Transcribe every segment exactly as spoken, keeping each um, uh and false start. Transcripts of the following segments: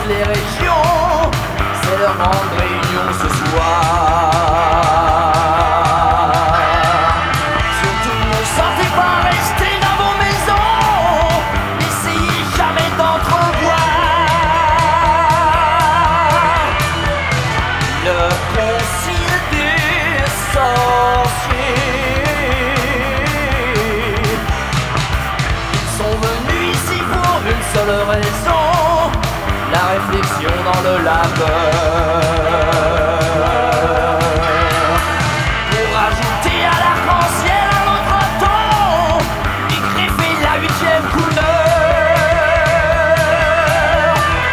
toutes les régions, c'est leur grande réunion ce soir. Surtout ne sortez pas, restez dans vos maisons, n'essayez jamais d'entrevoir le concile des sorciers. Ils sont venus ici pour une seule raison, la réflexion dans le labeur. Pour ajouter à l'arc-en-ciel un autre ton et greffer la huitième couleur.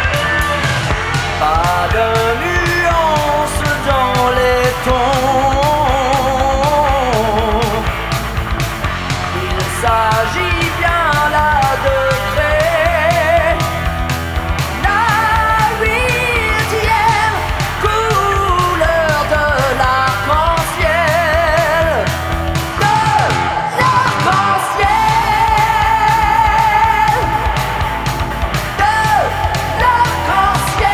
Pas de nuance dans les tons, il s'agit bien là de créer la huitième couleur de l'arc-en-ciel, de l'arc-en-ciel, de l'arc-en-ciel.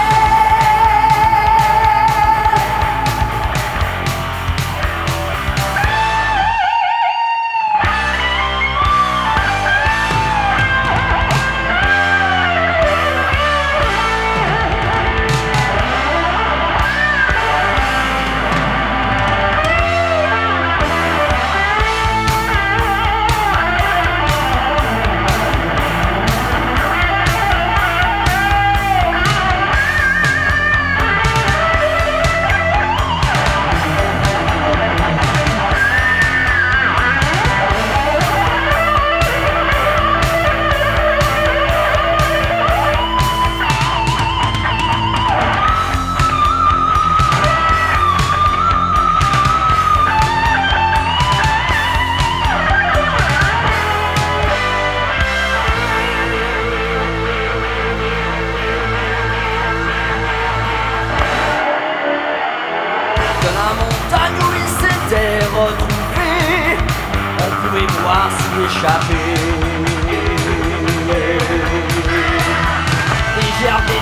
De la montagne où ils s'étaient retrouvés, on pouvait voir s'y échapper des gerbes,